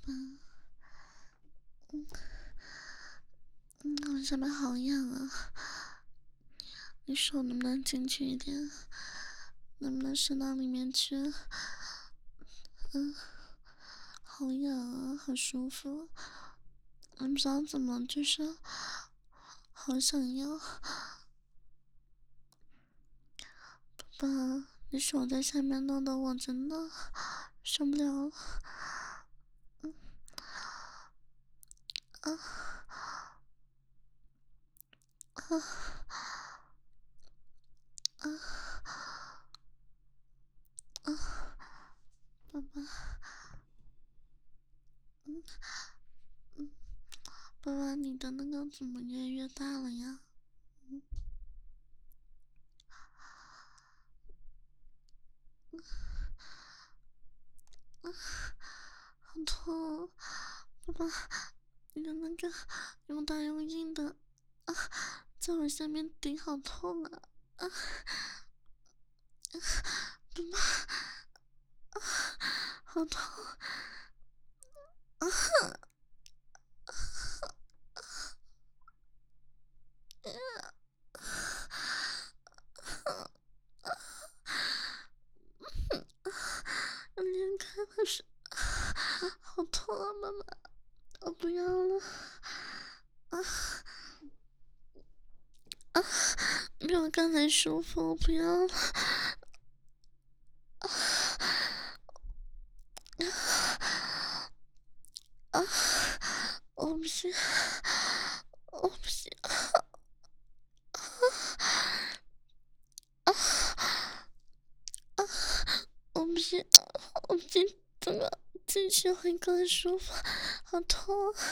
我这边好痒啊，你手能不能进去一点？能不能伸到里面去？好痒啊，好舒服。我不知道怎么，就是好想要。爸，你手在下面弄得我真的受不了了。爸爸，爸爸，你的那个怎么越来越大了呀？好痛啊！爸爸，你的那个又大又硬的啊，在我下面顶，好痛啊！爸爸，好痛！连开了是，好痛啊！妈妈，我不要了。没有刚才舒服，我不要了。我不行，我不行。我不行，我不行，这个进去会更舒服，好痛啊！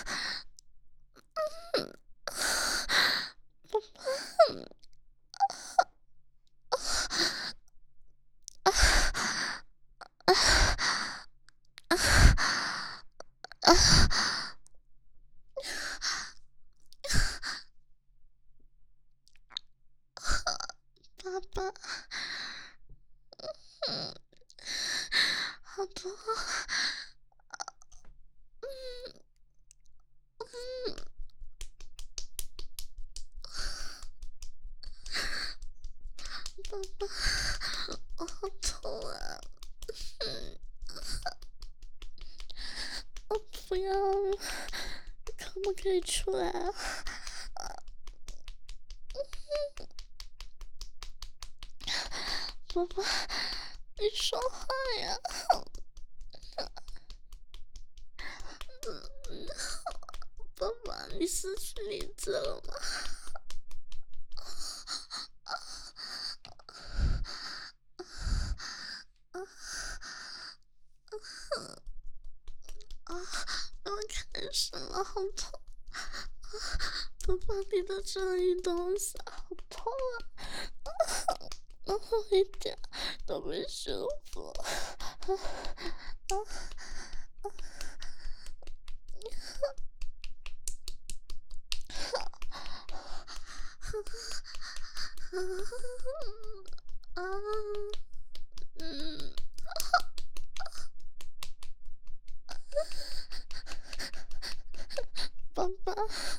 爸爸，好痛啊！爸爸，我好痛啊！我不要了，可不可以出来啊？爸爸，你说话呀！爸爸，你失去理智了吗？啊，我开始了，好痛！爸爸，你的这一东西好痛啊！然后一点都不舒服。啊，嗯，爸爸，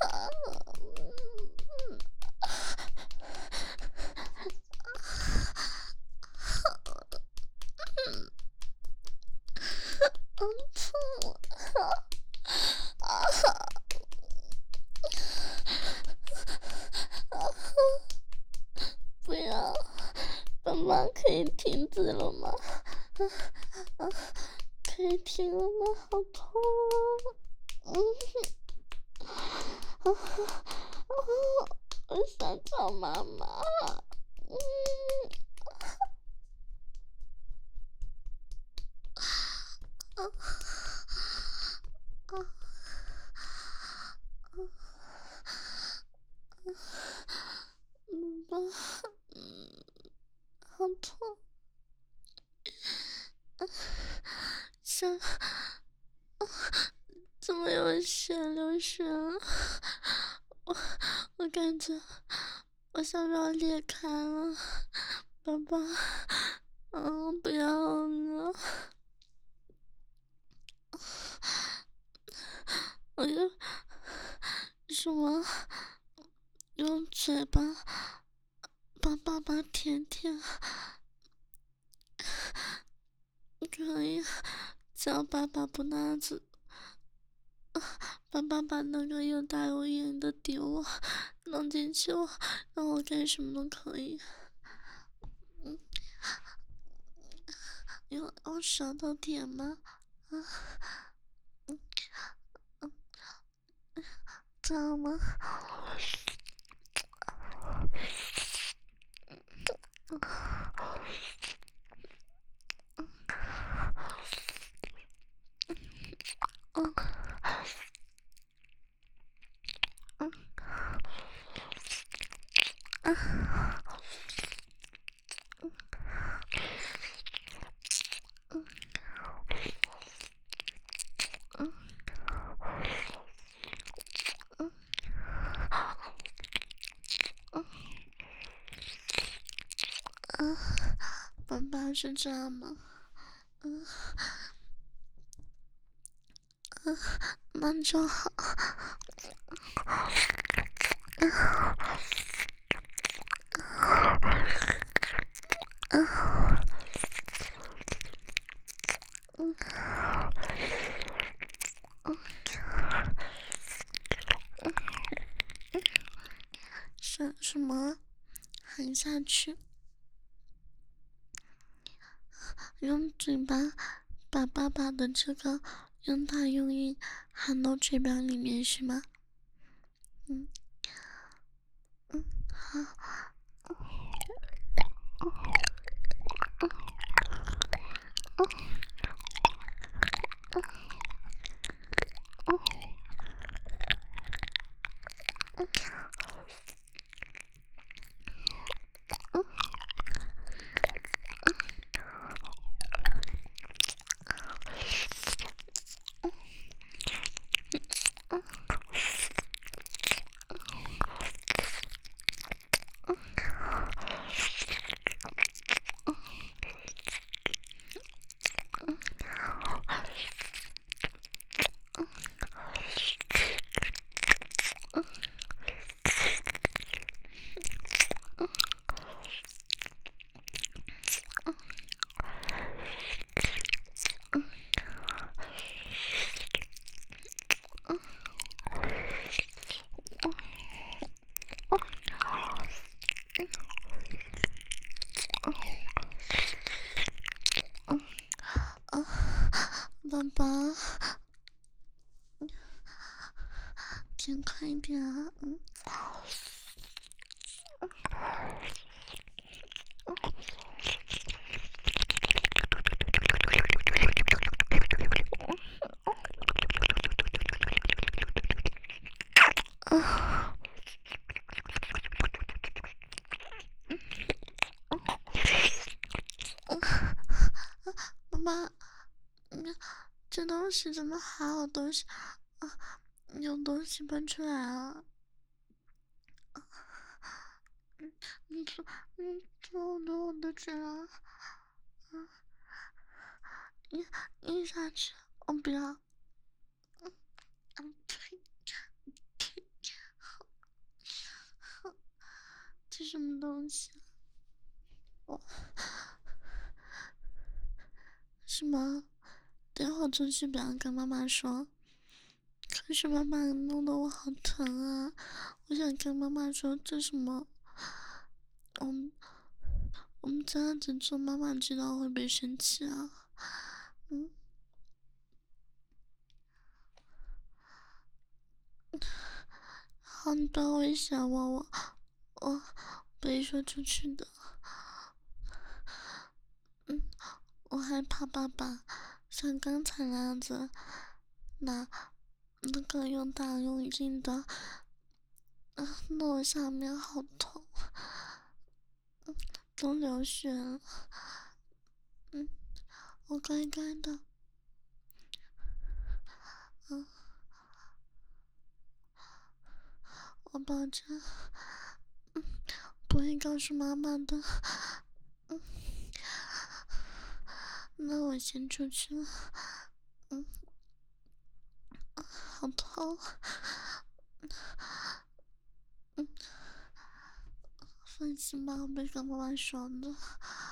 好痛啊！不要，爸爸可以停止了吗？可以停了吗？好痛啊！我想找妈妈。爸爸，好痛，像怎么有血流血了？我我感觉我想要裂开了，爸爸，不要了。 什么？用嘴巴把爸爸舔舔，可以，只要爸爸不拿着，把爸爸那个又大又圆的底我弄进去我，让我干什么都可以。用舌头舔吗？这样吗？爸爸是这样吗？那就好。什么？含下去，用嘴巴把爸爸的这个用大用硬含到嘴巴里面是吗？好。爸爸，舔快一点啊！爸爸，这东西怎么还有东西啊？有东西喷出来了！这我的嘴啊！咽下去，我不要。呸！这什么东西？是吗？等会儿出去不要跟妈妈说。可是妈妈弄得我好疼啊！我想跟妈妈说，这什么？我们这样子做，妈妈知道会不会生气啊？好，你不要危险我不会说出去的。我害怕爸爸像刚才那样子拿那个用大用硬的，弄我下面好痛，都流血了。我乖乖的。我保证，不会告诉妈妈的。那我先出去了。好痛。 放心吧，我不会跟妈妈说的。